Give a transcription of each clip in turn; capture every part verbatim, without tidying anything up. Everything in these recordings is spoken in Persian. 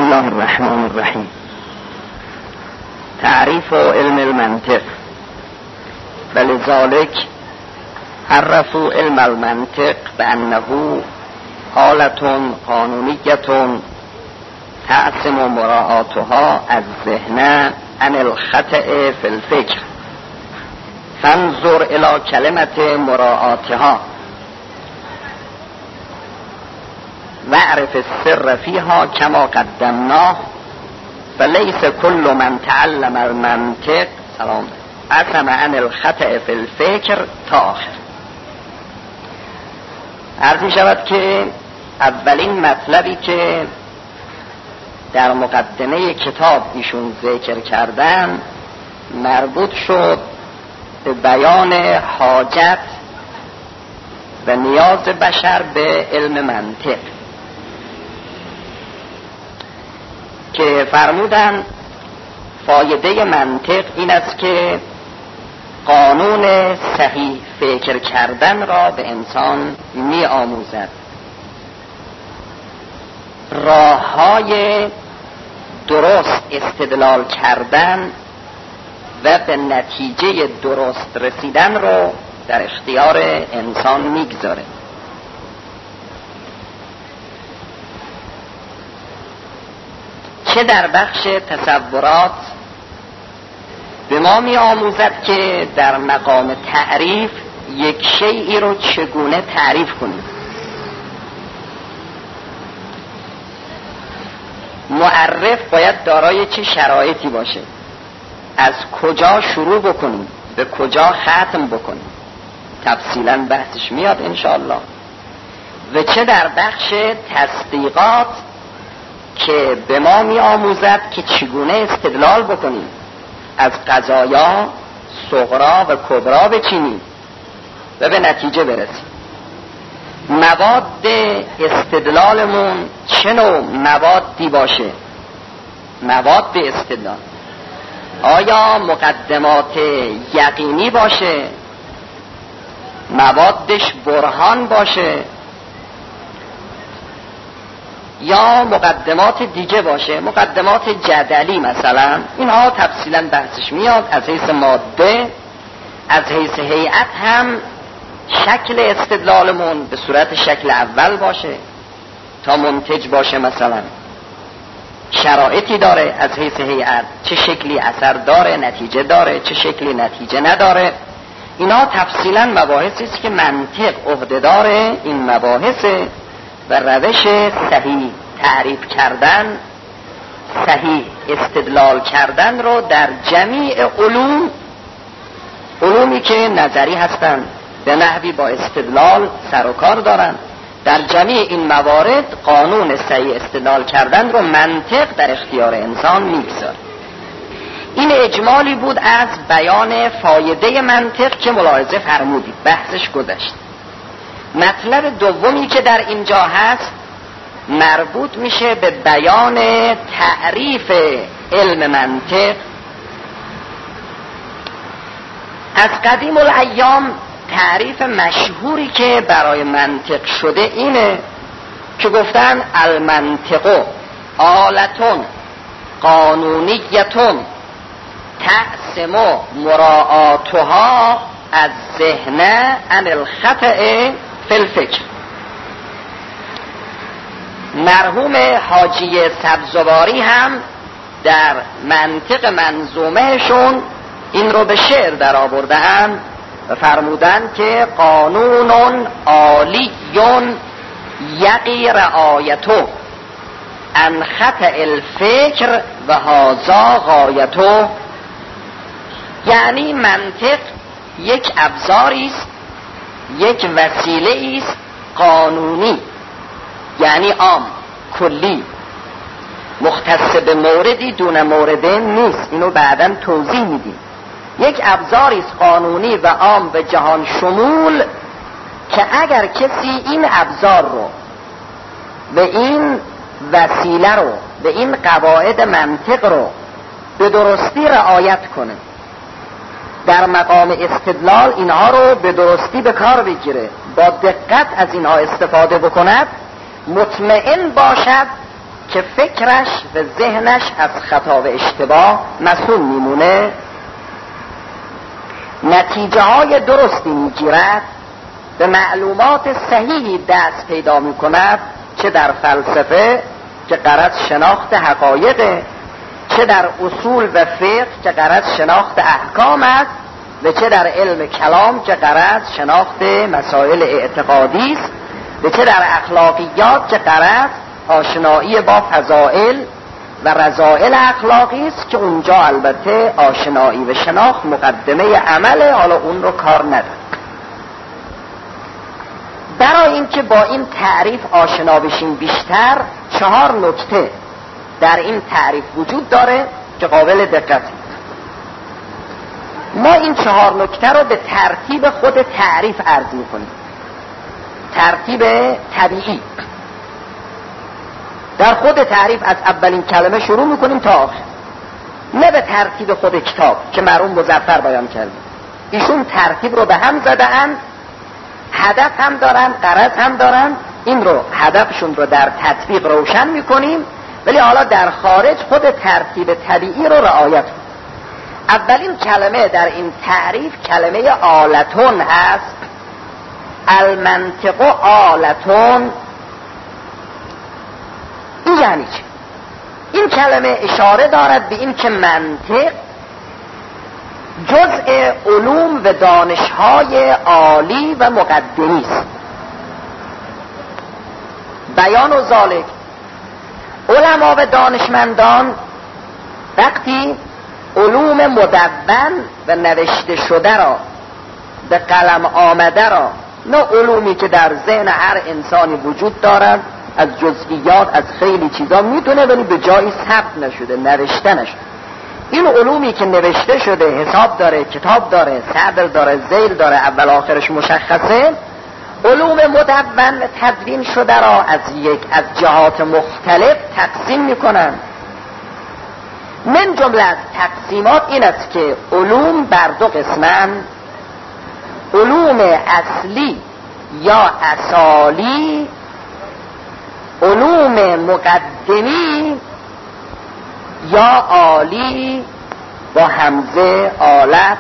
الله الرحمن الرحیم. تعریف علم المنطق. ولذلك عرفوا علم المنطق بأنه حالة قانونية تعصم مراعاتها الذهن عن الخطأ في الفكر، فانظر إلى كلمة مراعاتها واعرف السر فيها كما قدمناه. فليس كل من تعلم المنطق سلام عصم عن الخطأ في الفکر تا آخر. عرض می شود که اولین مطلبی که در مقدمه کتاب ایشون ذکر کردن مربوط شد به بیان حاجت و نیاز بشر به علم منطق، که فرمودن فایده منطق این است که قانون صحیح فکر کردن را به انسان می آموزد، راه‌های درست استدلال کردن و به نتیجه درست رسیدن را در اختیار انسان میگذاره. چه در بخش تصورات به ما می آموزد که در مقام تعریف یک شیئی رو چگونه تعریف کنیم. معرف باید دارای چه شرایطی باشه، از کجا شروع بکنیم، به کجا ختم بکنیم، تفصیلا بحثش میاد انشاءالله. و چه در بخش تصدیقات که به ما می آموزد که چگونه استدلال بکنیم، از قضایا صغرا و کبرا بچینیم و به نتیجه برسیم. مواد استدلالمون چه نوع موادی باشه؟ مواد استدلال آیا مقدمات یقینی باشه، موادش برهان باشه، یا مقدمات دیگه باشه، مقدمات جدلی مثلا؟ اینها تفصیلا بحثش میاد. از حیث ماده، از حیث هیئت هم شکل استدلالمون به صورت شکل اول باشه تا منتج باشه. مثلا شرایطی داره از حیث هیئت، چه شکلی اثر داره، نتیجه داره، چه شکلی نتیجه نداره. اینا تفصیلا مباحثی است که منطق عهده‌دار این مباحث و روش صحیح تعریف کردن، صحیح استدلال کردن رو در جمیع علوم، علومی که نظری هستن به نحوی با استدلال سر و کار دارن، در جمیع این موارد قانون صحیح استدلال کردن رو منطق در اختیار انسان میگذاره. این اجمالی بود از بیان فایده منطق که ملاحظه فرمودید، بحثش گذشت. مطلب دومی که در اینجا هست مربوط میشه به بیان تعریف علم منطق. از قدیم الایام تعریف مشهوری که برای منطق شده اینه که گفتن المنطق آلتون قانونیتون تقسم مراعاتها از ذهن عن الخطأ فی الفکر. مرحوم حاجی سبزواری هم در منطق منظومهشون این رو به شعر در آورده‌اند و فرمودن که قانون عالیون یقی رعایتو عن خطأ الفکر و هذا غایتو. یعنی منطق یک ابزاری است، یک وسیله است قانونی، یعنی عام، کلی، مختص به موردی دون مورده نیست. اینو بعداً توضیح میدیم. یک ابزاری است قانونی و عام و جهان شمول که اگر کسی این ابزار رو، به این وسیله رو، به این قواعد منطق رو به درستی رعایت کنه، در مقام استدلال اینها رو به درستی به کار بگیره، با دقت از اینها استفاده بکند، مطمئن باشد که فکرش و ذهنش از خطا و اشتباه مسئول میمونه، نتیجه های درستی میگیرد، به معلومات صحیحی دست پیدا میکند، چه در فلسفه که غرض شناخت حقایق، چه در اصول و فقه که غرض شناخت احکام است، و چه در علم کلام که غرض شناخت مسائل اعتقادی است، و چه در اخلاقیات که غرض آشنایی با فضائل و رذائل اخلاقی است، که اونجا البته آشنایی و شناخت مقدمه عمله، حالا اون رو کار نداره. برای اینکه با این تعریف آشنا بشیم بیشتر، چهار نکته در این تعریف وجود داره که قابل دقت. ما این چهار نکته رو به ترتیب خود تعریف عرض می‌کنیم، ترتیب طبیعی. در خود تعریف از اولین کلمه شروع می‌کنیم تا آخر، نه به ترتیب خود کتاب که مرحوم مظفر بیان کرده. ایشون ترتیب رو به هم زدن، هدف هم دارن، غرض هم دارن، این رو هدفشون رو در تطبیق روشن می‌کنیم، ولی حالا در خارج خود ترتیب طبیعی رو رعایت کنیم. اولین کلمه در این تعریف کلمه آلتون هست. المنطق آلتون، این یعنی چه؟ این کلمه اشاره دارد به این که منطق جزء علوم و دانش‌های عالی و مقدمی است. بیان و ذالک، علما و دانشمندان وقتی علوم مدون و نوشته شده را، به قلم آمده را، نه علومی که در ذهن هر انسانی وجود دارد، از جزئیات از خیلی چیزا میتونه ولی به جایی ثبت نشده، نوشته نشده، این علومی که نوشته شده، حساب داره، کتاب داره، صدر داره، ذیل داره، اول آخرش مشخصه، علوم مدون و تدوین شده را از یک از جهات مختلف تقسیم میکنن. من جمله از تقسیمات این است که علوم بر دو قسمن، علوم اصلی یا اصالی، علوم مقدمی یا عالی با همزه آلت.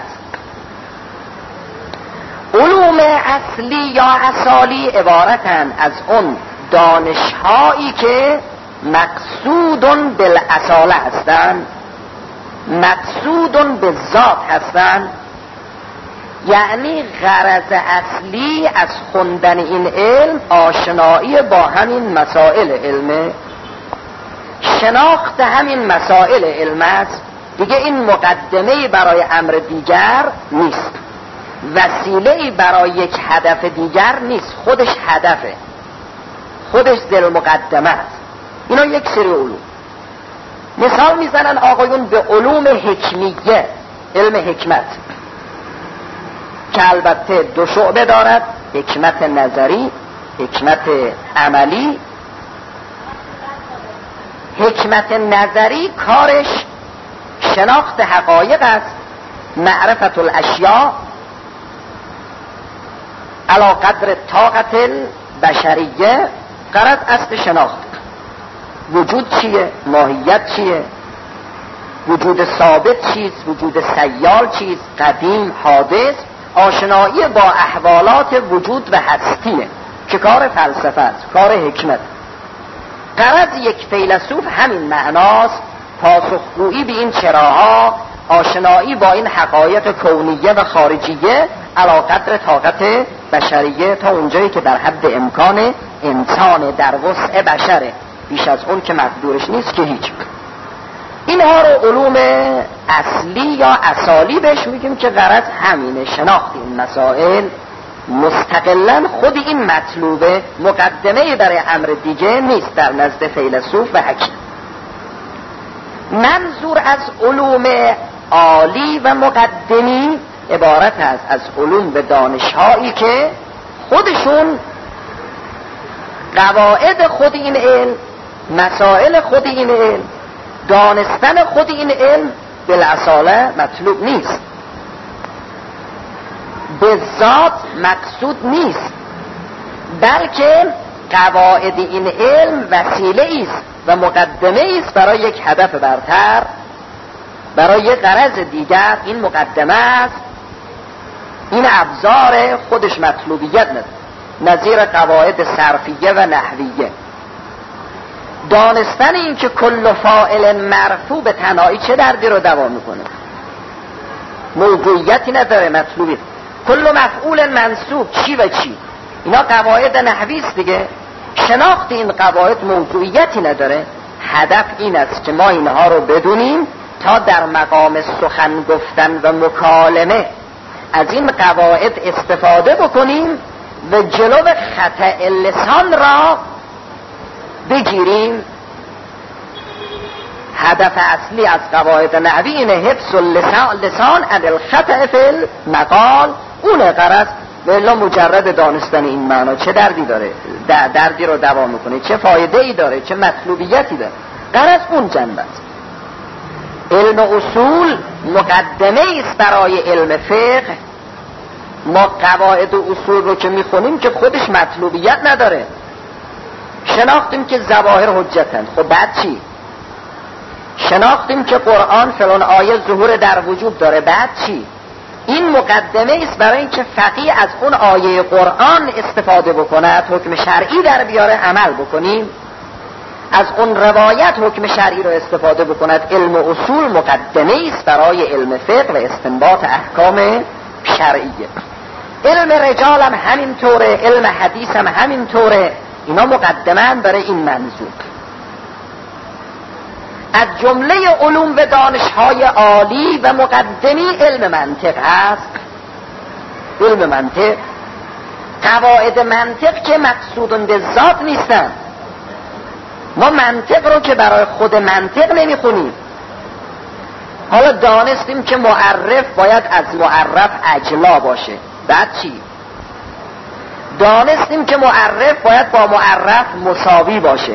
علوم اصلی یا اصالی عبارتند از اون دانش‌هایی که مقصودون بالاصاله هستند، مقصودون به ذات هستند، یعنی غرض اصلی از خوندن این علم آشنایی با همین مسائل علمه، شناخت همین مسائل علم است. دیگه این مقدمه‌ای برای امر دیگر نیست، وسیله‌ای برای یک هدف دیگر نیست، خودش هدفه، خودش ذل مقدمه است. اینا یک سری علوم. مثال میزنن آقایون به علوم حکمیه، علم حکمت که البته دو شعبه دارد، حکمت نظری، حکمت عملی. حکمت نظری کارش شناخت حقایق است، معرفت الاشیاء علی قدر طاقت البشریه. غرض اصل شناخت وجود چیه، ماهیت چیه، وجود ثابت چیست، وجود سیال چیست، قدیم، حادث، آشنایی با احوالات وجود و هستیه که کار فلسفه است، کار حکمت. غرض یک فیلسوف همین معناست، پاسخگویی به این چراها، آشنایی با این حقایق کونیه و خارجیه علی قدر طاقت بشریه، تا اونجایی که در حد امکان انسان در وسع بشره، بیش از اون که مقدورش نیست که هیچ. اینها رو علوم اصلی یا اصالی بهش میگیم که غرض همینه، شناخت این مسائل مستقلاً خود این مطلوبه، مقدمه برای امر دیگه نیست در نزد فیلسوف و حکیم. منظور از علوم عالی و مقدمی عبارت است از علوم و دانش‌هایی که خودشون قواعد خود این علم، مسائل خود این علم، دانستن خود این علم بالاصاله مطلوب نیست، به ذات مقصود نیست، بلکه قواعد این علم وسیله است و مقدمه است برای یک هدف برتر، برای یک غرض دیگر. این مقدمه است، این ابزار خودش مطلوبیت نداره، نظیر قواعد صرفیه و نحویه. دانستن این که کل فاعل مرفوع به تنهایی چه دردی رو دوا میکنه، موضوعیتی نداره، مطلوبی. کل مفعول منصوب چی و چی، اینا قواعد نحوی است دیگه. شناخت این قواعد موضوعیتی نداره. هدف این است که ما اینها رو بدونیم تا در مقام سخن گفتن و مکالمه از این قواعد استفاده بکنیم و جلو خطأ لسان را بگیریم. هدف اصلی از قواعد نحوی اینه، حفظ اللسان لسان عن الخطأ فی المقال. اون غرض. بلا مجرد دانستن این معنا چه دردی داره، دردی رو دوا میکنه، چه فایده ای داره، چه مطلوبیتی داره، غرض اون جنبه است. علم اصول مقدمه است برای علم فقه. ما قواعد و اصول رو که میخونیم که خودش مطلوبیت نداره. شناختیم که ظواهر حجتن، خب بعد چی؟ شناختیم که قرآن فلان آیه ظهور در وجود داره، بعد چی؟ این مقدمه است برای اینکه فقیه از اون آیه قرآن استفاده بکند، حکم شرعی در بیاره، عمل بکنیم. از اون روایت حکم شرعی رو استفاده بکند. علم اصول مقدمه است برای علم فقه و استنباط احکام شرعیه. علم رجال هم همین طوره، علم حدیث هم همین طوره. اینا مقدمه برای این منظور. از جمله علوم و دانش‌های عالی و مقدمی علم منطق هست. علم منطق، قواعد منطق که مقصودن به ذات نیستن. ما منطق رو که برای خود منطق نمیخونیم. حالا دانستیم که معرف باید از معرف اجلا باشه، بعد چی؟ دانستیم که معرف باید با معرف مساوی باشه.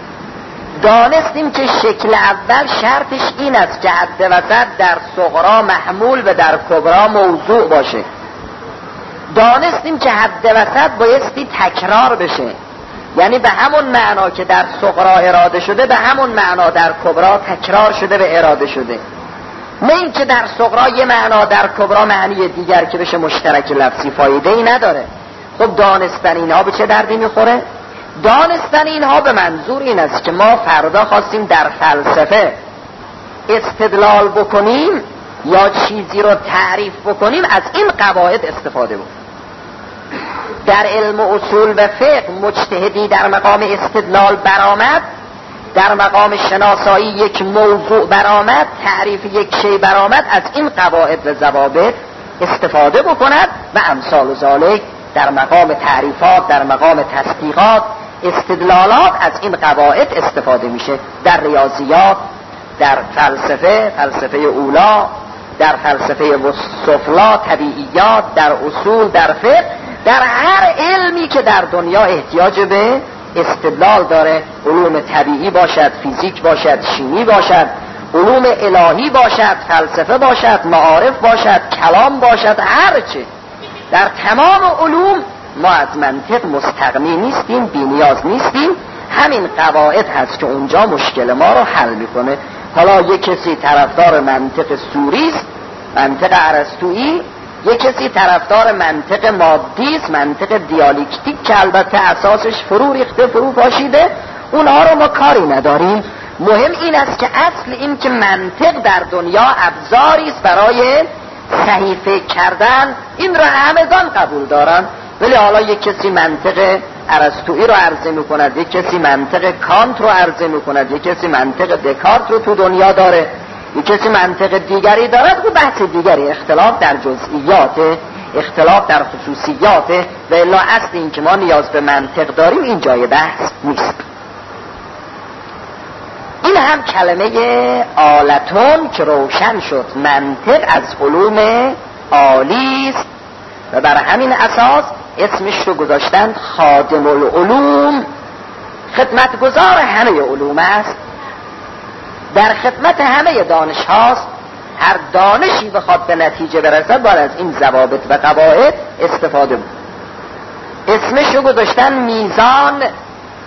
دانستیم که شکل اول شرطش این است که حد وسط در صغرا محمول و در کبرا موضوع باشه. دانستیم که حد وسط بایستی تکرار بشه، یعنی به همون معنا که در صغرا اراده شده به همون معنا در کبرا تکرار شده و اراده شده. نه این که در صغرا یه معنا در کبرا معنی دیگر که بشه مشترک لفظی، فایده ای نداره. خب دانستن اینها به چه دردی میخوره؟ دانستن اینها به منظور این است که ما فردا خواستیم در فلسفه استدلال بکنیم یا چیزی رو تعریف بکنیم، از این قواعد استفاده بکنیم. در علم اصول و فقه مجتهدی در مقام استدلال برآمد، در مقام شناسایی یک موضوع برآمد، تعریف یک شی برآمد، از این قواعد و ضوابط استفاده بکند و امثال ذالک. در مقام تعریفات، در مقام تصدیقات، استدلالات از این قواعد استفاده میشه. در ریاضیات، در فلسفه، فلسفه اولا، در فلسفه سفلا، طبیعیات، در اصول، در فقه، در هر علمی که در دنیا احتیاج به استدلال داره، علوم طبیعی باشد، فیزیک باشد، شیمی باشد، علوم الهی باشد، فلسفه باشد، معارف باشد، کلام باشد، هرچه در تمام علوم ما از منطق مستغنی نیستیم، بی نیاز نیستیم. همین قواعد هست که اونجا مشکل ما رو حل میکنه. حالا یک کسی طرفدار منطق سوری است، منطق ارسطویی، یک کسی طرفدار منطق مادی است، منطق دیالکتیک که البته اساسش فرو ریخته، فرو پاشیده، اونها رو ما کاری نداریم. مهم این است که اصل این که منطق در دنیا ابزاری است برای صحیح فکر کردن، این رو همگان قبول دارن. ولی حالا یک کسی منطق ارسطویی رو عرضه میکند، یک کسی منطق کانت رو عرضه میکند، یک کسی منطق دکارت رو تو دنیا داره، یک کسی منطق دیگری دارد. و بحث دیگری، اختلاف در جزئیات، اختلاف در خصوصیات، و الا اصل این که ما نیاز به منطق داریم این جای بحث نیست. این هم کلمه آلتون که روشن شد، منطق از علوم عالی است و بر همین اساس اسمش رو گذاشتن خادم العلوم، خدمتگزار همه علوم است، در خدمت همه دانش هاست. هر دانشی بخواد به نتیجه برسد باید از این ضوابط و قواعد استفاده بود. اسمش رو گذاشتن میزان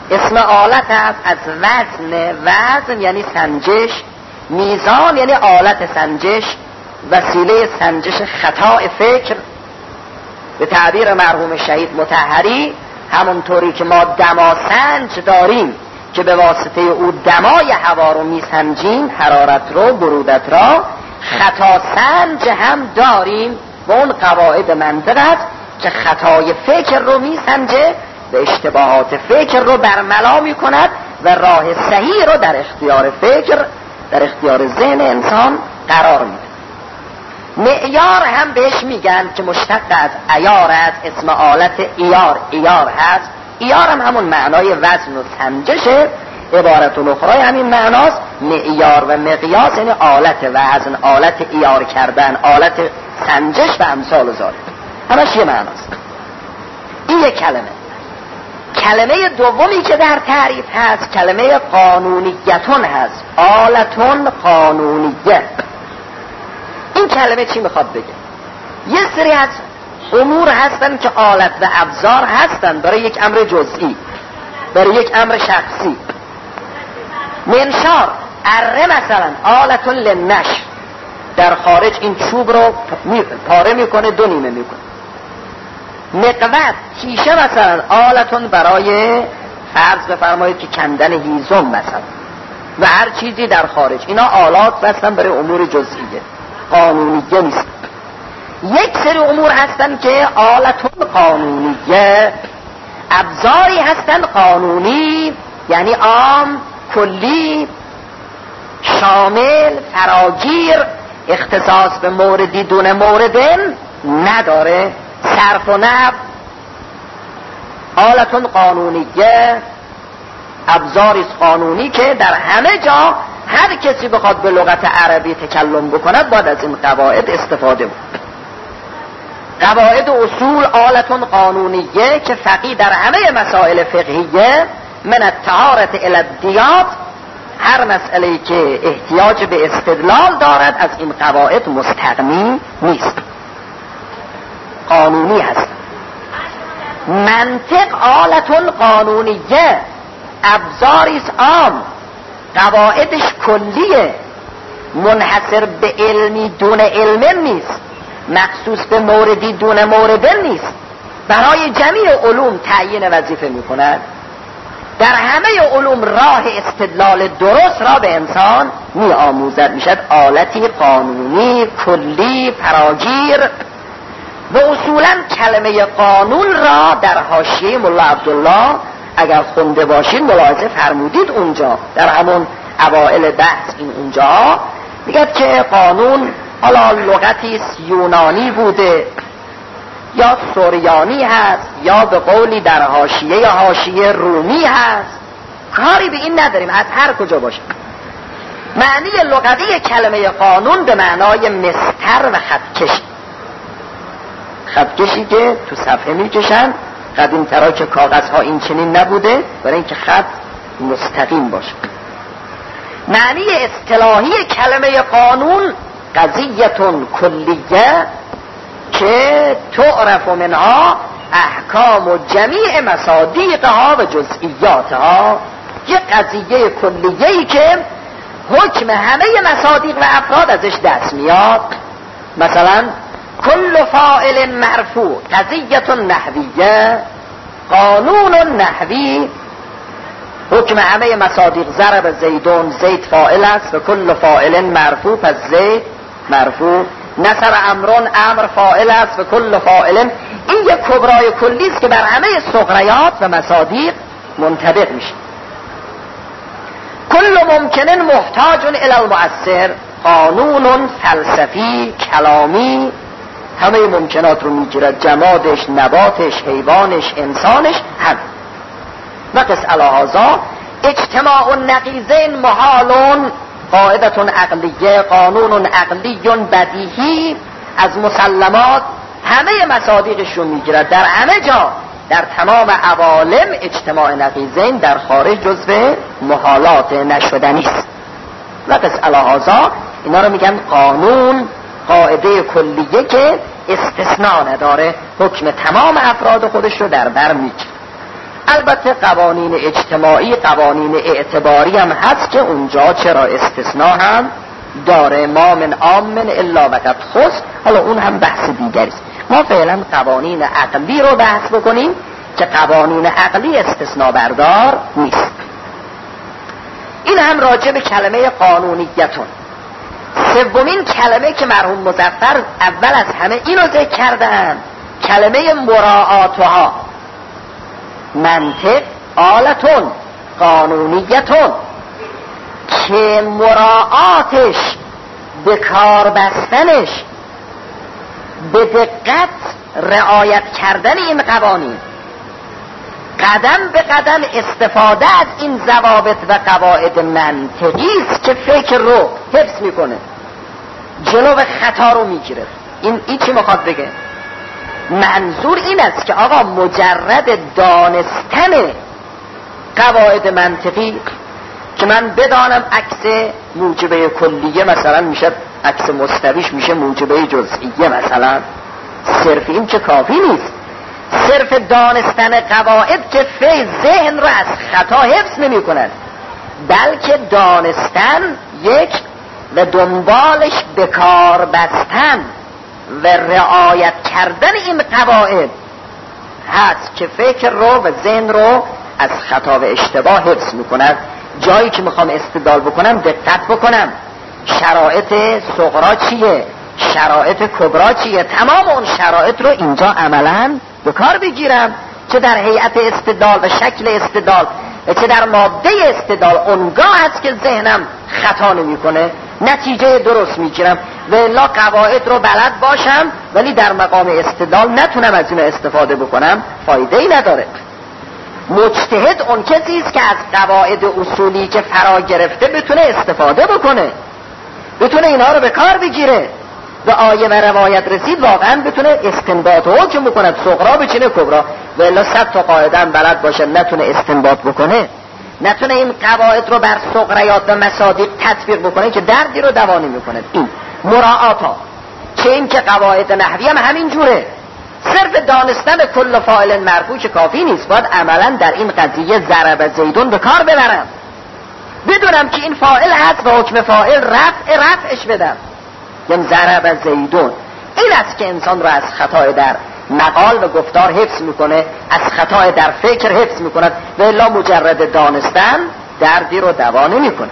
اسم آلت است از وزن. وزن یعنی سنجش، میزان یعنی آلت سنجش، وسیله سنجش خطا فکر. به تعبیر مرحوم شهید مطهری، همونطوری که ما دماسنج داریم که به واسطه او دمای هوا رو میسنجیم، حرارت رو، برودت را، خطا سنج هم داریم و اون قواعد منطق است که خطای فکر رو میسنجه و اشتباهات فکر رو برملا میکند و راه صحیح رو در اختیار فکر، در اختیار ذهن انسان قرار میده. معیار هم بهش میگن که مشتق از عیار است، اسم آلت ایار ایار هست. ایار هم همون معنای وزن و سنجشه، عبارت الاخرى همین معناست. معیار و مقیاس یعنی آلت وزن، آلت ایار کردن، آلت سنجش و امثال ذالک، همش یه معناست. این یک کلمه. کلمه دومی که در تعریف هست کلمه قانونیتون هست. آلتون قانونیه. این کلمه چی میخواد بگه؟ یه سری از امور هستن که آلت و ابزار هستن برای یک امر جزئی، برای یک امر شخصی. منشار، اره مثلا، آلتون للنشر، در خارج این چوب رو پاره میکنه، دو نیمه میکنه. مقود، تیشه مثلا، آلتون برای فرض بفرمایید که کندن هیزم مثلا، و هر چیزی در خارج. اینا آلات هستن برای امور جزئیه، قانونیه نیست. یک سری امور هستن که آلتون قانونیه، ابزاری هستن قانونی، یعنی عام، کلی، شامل، فراگیر، اختصاص به موردی دون موردن نداره. صرف و نحو، آلتون قانونیه، ابزاری قانونی که در همه جا هر کسی بخواد به لغت عربی تکلم بکند باید از این قواعد استفاده بود. قواعد اصول آلتون قانونیه که فقیه در همه مسائل فقهیه، من الطهارة الی الدیات، هر مسئله که احتیاج به استدلال دارد از این قواعد مستغنی نیست، قانونی هست. منطق آلتون قانونیه، ابزاریست عام، قواعدش کلیه، منحصر به علمی دون علم نیست، مخصوص به موردی دون موردن نیست، برای جمیع علوم تعیین وظیفه می کند. در همه علوم راه استدلال درست را به انسان می آموزد، می شد آلتی قانونی کلی فراگیر. و اصولا کلمه قانون را در حاشیه ملا عبدالله اگر خونده باشید ملاحظه فرمودید، اونجا در همون اوائل بحث این اونجا میگه که قانون حالا لغتی یونانی بوده یا سوریانی هست یا به قولی در حاشیه حاشیه رومی هست، کاری به این نداریم، از هر کجا باشه. معنی لغوی کلمه قانون به معنای مستر و خطکشی، خطکشی که تو صفحه میکشن. قدیم ترا که کاغذ ها این چنین نبوده برای اینکه خط مستقیم باشه. معنی اصطلاحی کلمه قانون قضیتون کلیه که تعرف منها احکام و جمیع مصادیقها و جزئیاتها، یه قضیه کلیه‌ای که حکم همه مصادیق و افراد ازش دست میاد. مثلا کل فاعل مرفوع قضیه نحویه، قانون نحوی، حکم همه مصادیق ضرب زیدون، زید فاعل است و کل فاعل مرفوع، پس زید مرفوع. نصر امرون، امر فاعل است و کل فاعل. این یک کبرای کلی است که بر همه صغریات و مصادیق منطبق میشه. کل ممکن محتاج الی المؤثر، قانون فلسفی کلامی، همه ممکنات رو میگیرد، جمادش، نباتش، حیوانش، انسانش، هم. و قس علی هذا اجتماع النقیضین محالون، قاعدتون عقلیه، قانون عقلی بدیهی، از مسلمات همه مصادیقش رو میگیرد. در همه جا، در تمام عوالم اجتماع نقیضین در خارج جزو محالات نشدنی است. و قس علی هذا اینا رو میگن قانون، قاعده کلیه که استثناء نداره، حکم تمام افراد خودش رو در بر میگیره. البته قوانین اجتماعی، قوانین اعتباری هم هست که اونجا چرا استثناء هم داره، ما من عام الا وقد خص. حالا اون هم بحث دیگری است. ما فعلا قوانین عقلی رو بحث بکنیم که قوانین عقلی استثناء بردار نیست. این هم راجع به کلمه قانونیتون. سومین کلمه که مرحوم مظفر اول از همه اینو ذکر کردن، کلمه مراعاتها. منطق آلتون قانونیتون، که مراعاتش، به کار بستنش، به دقت رعایت کردن این قوانین، قدم به قدم استفاده از این ضوابط و قواعد منطقی است که فکر رو حفظ میکنه، جلو خطا رو میگیره. این این چی میخواد بگه؟ منظور این است که آقا مجرد دانستن قواعد منطقی، که من بدانم عکس موجبه کلیه مثلا میشه عکس مستویش میشه موجبه جزئیه مثلا، صرف این که کافی نیست. صرف دانستن قواعد که فی ذهن رو از خطا حفظ نمی کند، بلکه دانستن یک و دنبالش به کار بستن و رعایت کردن این قواعد هست که فکر رو و ذهن رو از خطا و اشتباه حفظ می کند. جایی که میخوام استدلال بکنم دقت بکنم، شرایط صغرا چیه، شرایط کبرا چیه، تمام اون شرایط رو اینجا عملاً به کار بگیرم، چه در هیئت استدلال و شکل استدلال و چه در ماده استدلال. اونگاه هست که ذهنم خطا نمی کنه، نتیجه درست میگیرم. و الا قواعد رو بلد باشم ولی در مقام استدلال نتونم از این استفاده بکنم، فایده ای نداره. مجتهد اون کسی است که از قواعد اصولی که فرا گرفته بتونه استفاده بکنه، بتونه اینا رو به کار بگیره، به آیه و روایت رسید واقعا بتونه استنباط و حکم بکنه، صغرا بچینه کبرا. و الا صد تا قاعده هم بلد باشه نتونه استنباط بکنه، نتونه این قواعد رو بر صغریات و مصادیق تطبیق بکنه که دردی رو دوا نمیکنه. این مراعات ها، چه این که قواعد نحوی هم همین جوره. صرف دانستن کل فاعل مرفوع که کافی نیست، باید عملا در این قضیه ضرب زیدون به کار ببرم، بدونم که این فاعل هست و حکم فاعل رفع رفعش بدم، یعنی ضرب زیدون. این است که انسان رو از خطای در مقال و گفتار حفظ میکنه، از خطای در فکر حفظ میکنه، و الا مجرد دانستن دردی رو دوا نمیکنه.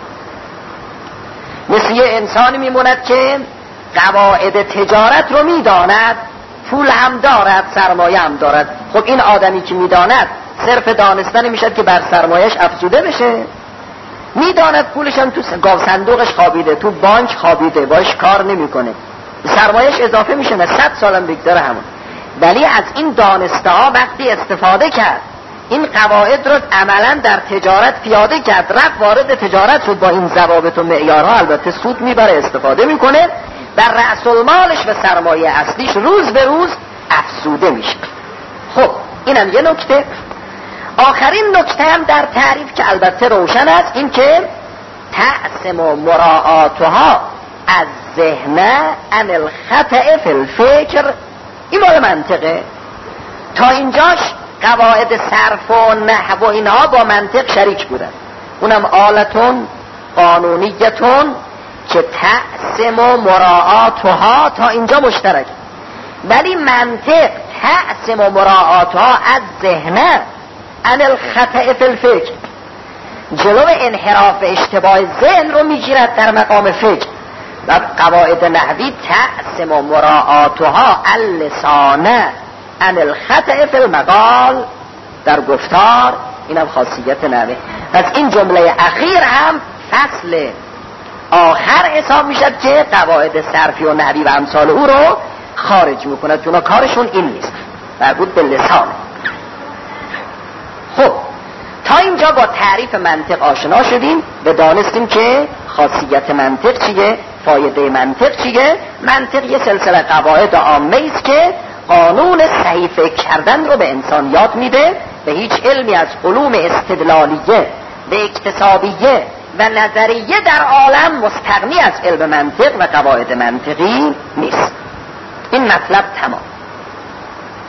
مثل یه انسانی میموند که قواعد تجارت رو میداند، پول هم دارد، سرمایه هم دارد. خب این آدمی که میداند صرف دانستن میشد که بر سرمایهش افزوده بشه، میداند پولش هم تو گاو صندوقش خوابیده، تو بانک خوابیده، باش کار نمیکنه، سرمایهش اضافه میشه، نه صد سالم بگذره همون. ولی از این دانسته ها وقتی استفاده کرد، این قواعد رو عملا در تجارت پیاده کرد، رفت وارد تجارت شد، با این ضوابط و معیارها البته سود میبره، استفاده میکنه، بر رأس المالش و سرمایه اصلیش روز به روز افزوده میشه. خب اینم یه نکته. آخرین نکته هم در تعریف که البته روشن است، این که تعصم و مراعاتها از ذهن عن الخطأ فی الفکر. این مال منطقه. تا اینجاش قواعد صرف و نحو و اینها با منطق شریک بودن، اونم آلتون قانونیتون که تعصم و مراعاتها تا اینجا مشترک. ولی منطق تعصم و مراعاتها از ذهن عن الخطأ فی الفکر، جلو انحراف اشتباه ذهن رو میگیرد در مقام فکر. و قواعد نحوی تعصم و مراعاتها اللسان عن الخطأ فی المقال، در گفتار. اینم خاصیت نحوی. پس این جمله اخیر هم فصل آخر حساب میشد که قواعد صرفی و نحوی و امثال او رو خارج میکند، چون کارشون این نیست، مربوط به لسان. خب تا اینجا با تعریف منطق آشنا شدیم و دانستیم که خاصیت منطق چیه، فایده منطق چیه. منطق یه سلسله قواعد عامه است که قانون صحیح فکر کردن رو به انسان یاد میده و هیچ علمی از علوم استدلالیه و اکتسابیه و نظریه در عالم مستغنی از علم منطق و قواعد منطقی نیست. این مطلب تمام.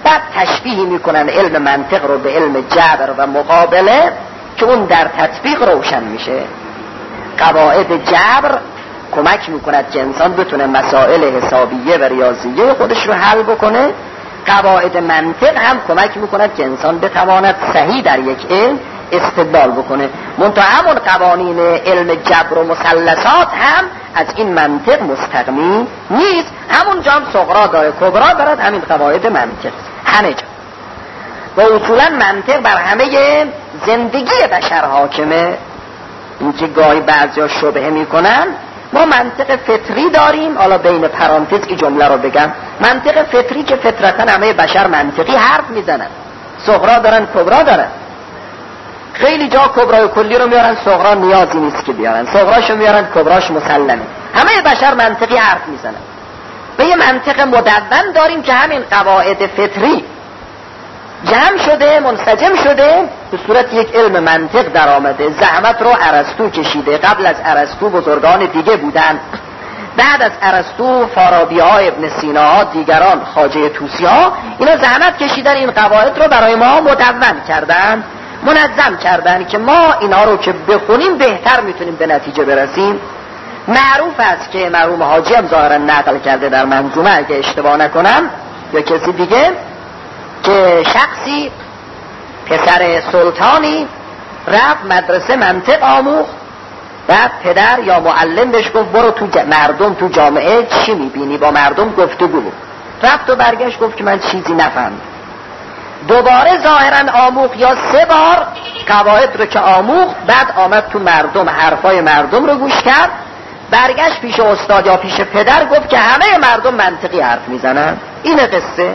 بعد تشبیه میکنن علم منطق رو به علم جبر و مقابله که اون در تطبیق روشن میشه. قواعد جبر کمک میکند که انسان بتونه مسائل حسابیه و ریاضیه خودش رو حل بکنه، قواعد منطق هم کمک میکند که انسان بتواند صحیح در یک علم استدلال بکنه. منتها همون قوانین علم جبر و مثلثات هم از این منطق مستغنی نیست. همون جام صغرا داره کبرا دارد، همین قواعد منطق همه جا و اصولا منطق بر همه زندگی بشر حاکمه. این که گاهی بعضیا شبهه میکنن، ما منطق فطری داریم. حالا بین پرانتز این جمله رو بگم، منطق فطری که فطرتا همه بشر منطقی حرف میزنن، صغرا دارن کبرا دارن. خیلی جا کبرای کلی رو میارن، صغرا نیازی نیست که بیارن، صغراشو میارن کبراش مسلمه. همه بشر منطقی حرف میزنن. به یه منطق مدون داریم که همین قواعد فطری جمع شده، منسجم شده، به صورت یک علم منطق در آمده. زحمت رو ارسطو کشیده، قبل از ارسطو بزرگان دیگه بودن، بعد از ارسطو فارابی ها، ابن سینا ها، دیگران، خواجه طوسی ها، اینا زحمت کشیدن این قواعد رو برای ما مدون کردن، منظم کردن که ما اینا رو که بخونیم بهتر میتونیم به نتیجه برسیم. معروف است که مرحوم حاجی هم ظاهرا نقل کرده در منظومه اگه اشتباه نکنم یا کسی دیگه، که شخصی پسر سلطانی رفت مدرسه منطق آموخت، بعد پدر یا معلم بهش گفت برو تو مردم تو جامعه چی میبینی، با مردم گفتگو بود. رفت و برگشت گفت که من چیزی نفهمیدم. دوباره ظاهرا آموخت یا سه بار قواعد رو که آموخت، بعد آمد تو مردم حرفای مردم رو گوش کرد، برگشت پیش استاد یا پیش پدر گفت که همه مردم منطقی حرف میزنن. این قصه.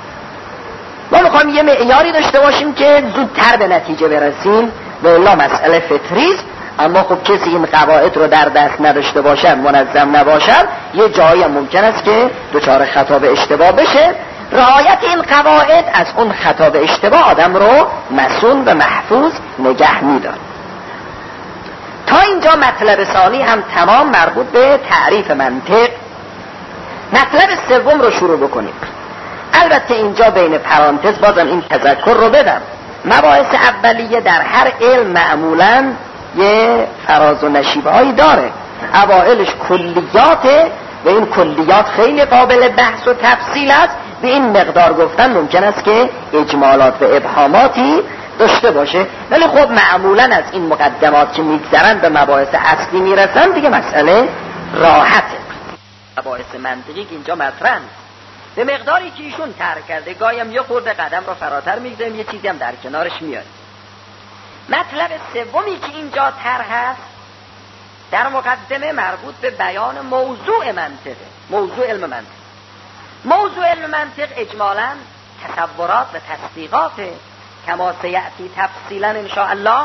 ما میخوایم یه معیاری داشته باشیم که زودتر به نتیجه برسیم، و الا مسئله فطریست. اما خب کسی این قواعد رو در دست نداشته باشد، منظم نباشد، یه جایی هم ممکن است که دچار خطا به اشتباه بشه. رعایت این قواعد از اون خطا به اشتباه آدم رو مصون و محفوظ نگه می‌داره. تا اینجا مطلب ثانی هم تمام مربوط به تعریف منطق. مطلب سوم رو شروع بکنیم. البته اینجا بین پرانتز بازم این تذکر رو بدم، مباحث اولیه در هر علم معمولاً یه فراز و نشیب هایی داره. اوائلش کلیاته و این کلیات خیلی قابل بحث و تفصیل است. به این مقدار گفتن ممکن است که اجمالات و ابهاماتی داشته باشه، ولی خب معمولاً از این مقدمات که میگذرن به مباحث اصلی میرسن دیگه مسئله راحته. مباحث منطقی که اینجا مطرح به مقداری که ایشون طرح کرده، گاهی هم یه خورده قدم رو فراتر میگذاریم، یه چیزی هم در کنارش میاریم. مطلب سومی که اینجا طرح هست در مقدمه مربوط به بیان موضوع منطقه. موضوع علم منطق، موضوع علم منطق اجمالاً تصورات و تصدیقاته، کما سیأتی تفصیلاً ان شاء الله.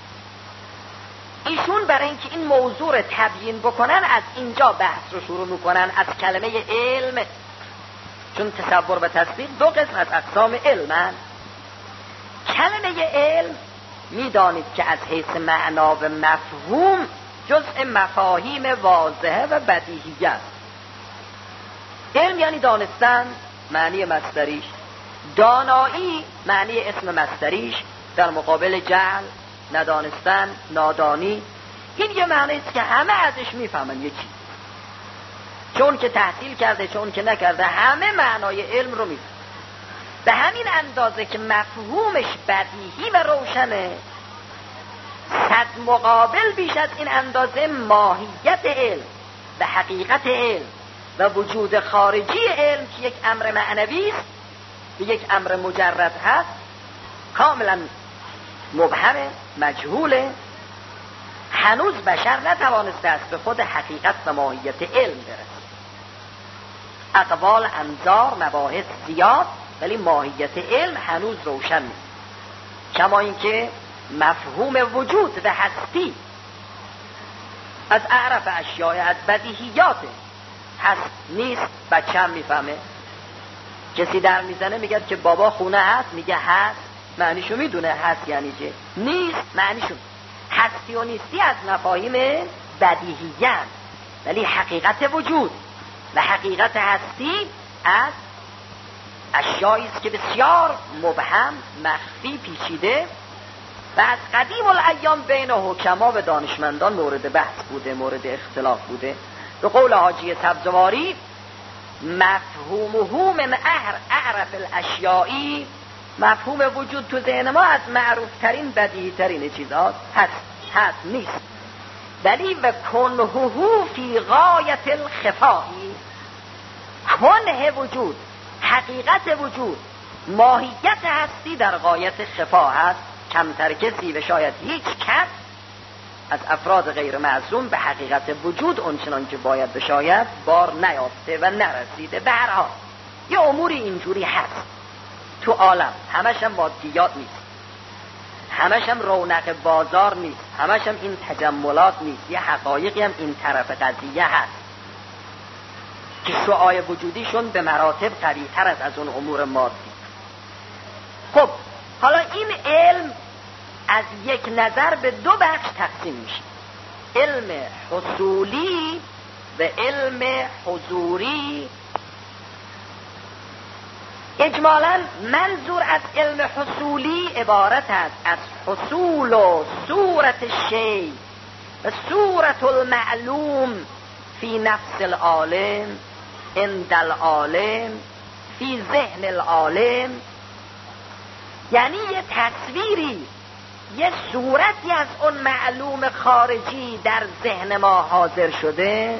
ایشون برای اینکه این موضوع رو تبیین بکنن از اینجا بحث رو شروع میکنن، از کلمه علم، چون تصور و تصدیق دو قسم از اقسام علمن. کلمه علم میدانید که از حیث معنا و مفهوم جزء مفاهیم واضحه و بدیهیه است. علم یعنی دانستن، معنی مصدریش. دانایی معنی اسم مصدریش، در مقابل جهل، ندانستن، نادانی. این یه معنی است که همه ازش میفهمن یه چیز، چون که تحصیل کرده چون که نکرده همه معنای علم رو میفهمن. به همین اندازه که مفهومش بدیهی و روشنه، صد مقابل بیش از این اندازه ماهیت علم و حقیقت علم و وجود خارجی علم که یک امر معنوی است و یک امر مجرد هست، کاملا مبهمه، مجهوله. هنوز بشر نتوانسته است به خود حقیقت و ماهیت علم برسه. اقوال، انظار، مباحث زیاد، ولی ماهیت علم هنوز روشن نیست. کما اینکه مفهوم وجود و هستی از اعرف اشیاء، از بدیهیات هست نیست. بچه هم میفهمه، کسی در میزنه میگه که بابا خونه هست، میگه هست، معنیشو میدونه، هست یعنی چه، نیست معنیشو. هستی و نیستی از مفاهیم بدیهیان، ولی حقیقت وجود و حقیقت هستی از اشیایی است که بسیار مبهم، مخفی، پیچیده و از قدیم الایام بین حکما و دانشمندان مورد بحث بوده، مورد اختلاف بوده. به قول حاجی سبزواری مفهومه من اهر اعرف الاشیائی، مفهوم وجود تو ذهن ما از معروف ترین بدیهی ترین چیزها هست هست نیست، ولی و کنهه فی غایت الخفایی، کنه وجود، حقیقت وجود، ماهیت هستی در غایت خفا هست. کمتر کسی و شاید هیچ کس از افراد غیر معصوم به حقیقت وجود اونچنان که باید بشاید بار نیافته و نرسیده. به هر حال یه اموری اینجوری هست تو عالم، همش هم مادیات نیست، همش هم رونق بازار نیست، همش هم این تجملات نیست، یه حقایقی هم این طرف قضیه هست که شعاع وجودیشون به مراتب قوی تر است از اون امور مادی. خب حالا این علم از یک نظر به دو بخش تقسیم میشه، علم حصولی و علم حضوری. اجمالاً منظور از علم حصولی عبارت است از حصول و صورت شیء و صورت المعلوم فی نفس العالم، عند العالم، فی ذهن العالم. یعنی یه تصویری، یه صورتی از اون معلوم خارجی در ذهن ما حاضر شده.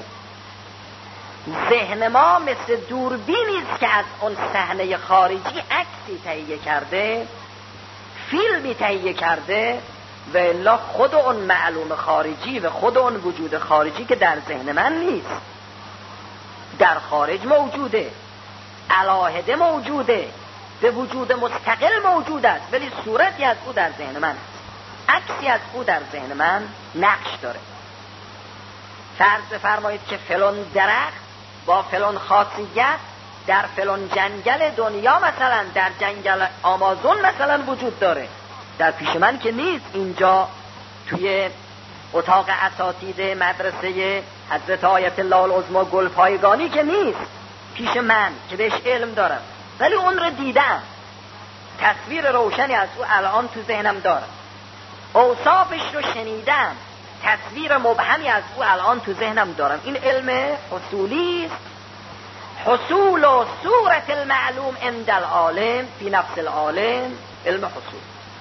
ذهن ما مثل دوربینی است که از اون صحنه خارجی عکسی تهیه کرده، فیلمی تهیه کرده، و الا خود اون معلوم خارجی و خود اون وجود خارجی که در ذهن من نیست، در خارج موجوده، علاهده موجوده، به وجود مستقل موجود است، ولی صورتی از او در ذهن من است، عکسی از او در ذهن من نقش داره. فرض فرمایید که فلان درخت با فلان خاصیت در فلان جنگل دنیا، مثلا در جنگل آمازون مثلا وجود داره، در پیش من که نیست، اینجا توی اتاق اساتید مدرسه حضرت آیت الله العظمی گلپایگانی که نیست پیش من که بهش علم دارم، ولی اون رو دیدم، تصویر روشنی از او الان تو ذهنم دارم، اوصافش رو شنیدم، تصویر مبهمی از او الان تو ذهنم دارم. این علم حصولی است، حصول و صورت المعلوم عند العالم فی نفس العالم، علم حصول.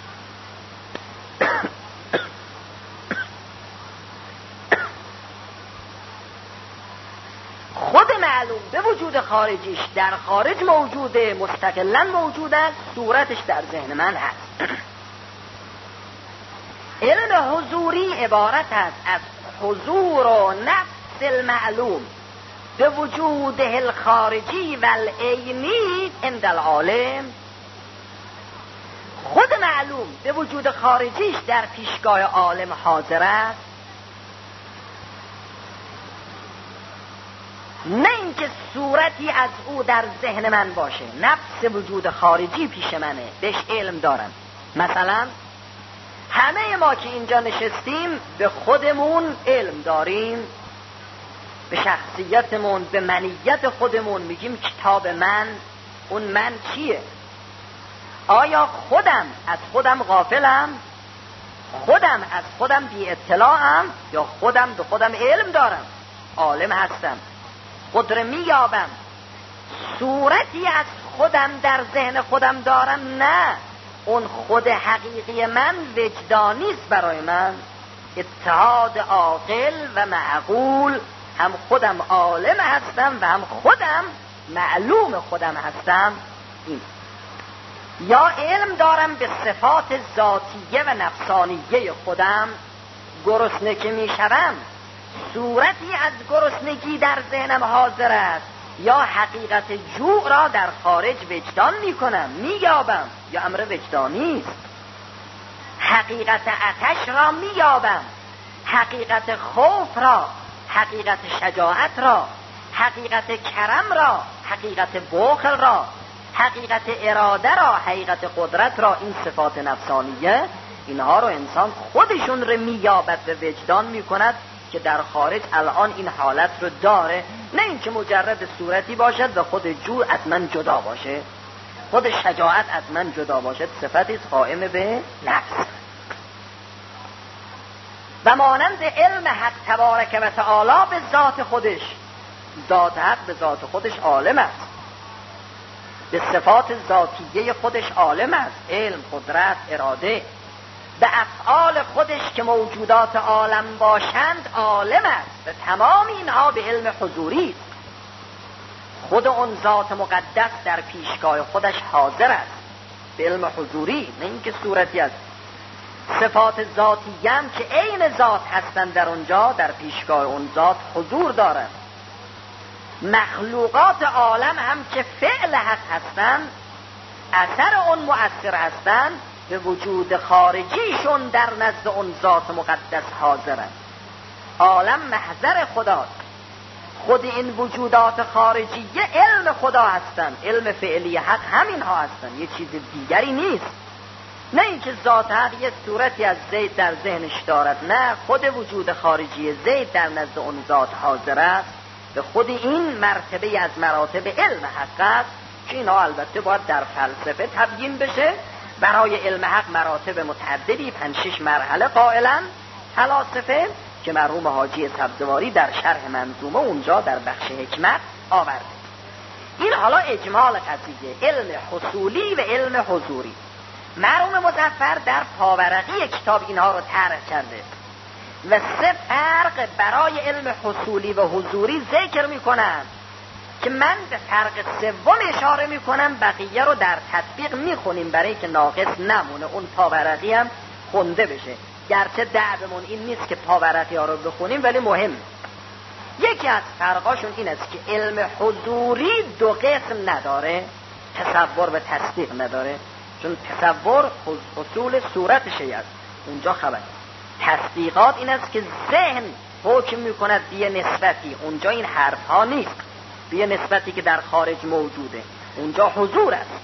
خود معلوم به وجود خارجیش در خارج موجوده، مستقلاً موجود است، صورتش در ذهن من هست. علم حضوری عبارت است از حضور و نفس المعلوم به وجوده الخارجی و العینی عند العالم. خود معلوم به وجود خارجیش در پیشگاه عالم حاضر است، نه اینکه صورتی از او در ذهن من باشه، نفس وجود خارجی پیش منه، بهش علم دارم. مثلا همه ما که اینجا نشستیم به خودمون علم داریم، به شخصیتمون، به منیت خودمون میگیم کتاب من. اون من چیه؟ آیا خودم از خودم غافلم؟ خودم از خودم بی اطلاعم؟ یا خودم به خودم علم دارم، عالم هستم، خود رو میابم، صورتی از خودم در ذهن خودم دارم؟ نه، اون خود حقیقی من وجدانیست برای من، اتحاد عاقل و معقول، هم خودم عالم هستم و هم خودم معلوم خودم هستم. این یا علم دارم به صفات ذاتیه و نفسانیه خودم، گرسنه که میشوم صورتی از گرسنگی در ذهنم حاضر است، یا حقیقت جوع را در خارج وجدان میکنم، مییابم، یا امر وجدانی است. حقیقت آتش را مییابم، حقیقت خوف را، حقیقت شجاعت را، حقیقت کرم را، حقیقت بخل را، حقیقت اراده را، حقیقت قدرت را. این صفات نفسانیه، اینها رو انسان خودشون رو مییابد و وجدان میکند که در خارج الان این حالت رو داره، نه اینکه مجرد صورتی باشد و خود جوع از من جدا باشه. خود شجاعت از من جدا باشد صفتی است قائم به نفس. و مانند علم حق تبارک و تعالی به ذات خودش، ذات حق به ذات خودش عالم است، به صفات ذاتیه خودش عالم است، علم، قدرت، اراده، به افعال خودش که موجودات عالم باشند عالم است. به تمام اینها به علم حضوری است. خود اون ذات مقدس در پیشگاه خودش حاضر است، به علم حضوری، نه اینکه صورتی است. صفات ذاتیه هم که عین ذات هستند در اونجا در پیشگاه اون ذات حضور دارند. مخلوقات عالم هم که فعل حق هستند، اثر اون مؤثر هستند، به وجود خارجیشون در نزد اون ذات مقدس حاضرند. عالم محضر خداست. خود این وجودات خارجیه علم خدا هستند. علم فعلی حق همین ها هستند، یه چیز دیگری نیست. نه اینکه ذات حق یه صورتی از زید در ذهنش دارد، نه، خود وجود خارجی زید در نزد اون ذات حاضر است. به خود این مرتبه از مراتب علم حق است که اینا البته باید در فلسفه تبیین بشه. برای علم حق مراتب متعددی، پنج شش مرحله قائلن فلاسفه که مرحوم حاجی سبزواری در شرح منظومه اونجا در بخش حکمت آورده. این حالا اجمال قضیه علم حصولی و علم حضوری. مرحوم مظفر در پاورقی کتاب اینها رو طرح کرده و سه فرق برای علم حصولی و حضوری ذکر میکنن که من به فرق سوم اشاره میکنم، بقیه رو در تطبیق میخونیم برای که ناقص نمونه، اون پاورقی هم خونده بشه. گرچه دعومون این نیست که پاورقی ها رو بخونیم، ولی مهم. یکی از فرقاشون این است که علم حضوری دو قسم نداره، تصور و تصدیق نداره. چون تصور اصول صورت شیء است، اونجا خبر. تصدیقات این است که ذهن حکم میکند بیه نسبتی، اونجا این حرف ها نیست، بیه نسبتی که در خارج موجوده، اونجا حضور است.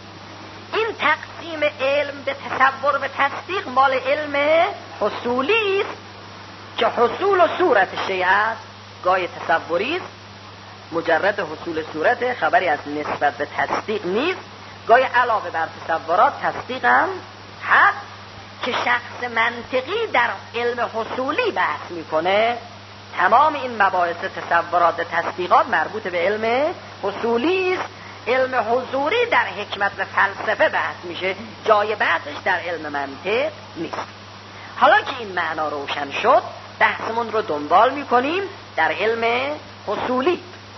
این تقسیم علم به تصور و تصدیق مال علم حصولی است که حصول و صورت شیء است. گاهی تصوری است، مجرد حصول صورت، خبری از نسبت به تصدیق نیست. گاهی علاوه بر تصورات تصدیق هم هست که شخص منطقی در علم حصولی بحث میکنه. تمام این مباحث تصورات تصدیقات مربوط به علم حصولی است. علم حضوری در حکمت و فلسفه بحث میشه، جای بحثش در علم منطق نیست. حالا که این معنا روشن شد، بحثمون رو دنبال میکنیم در علم حصولی.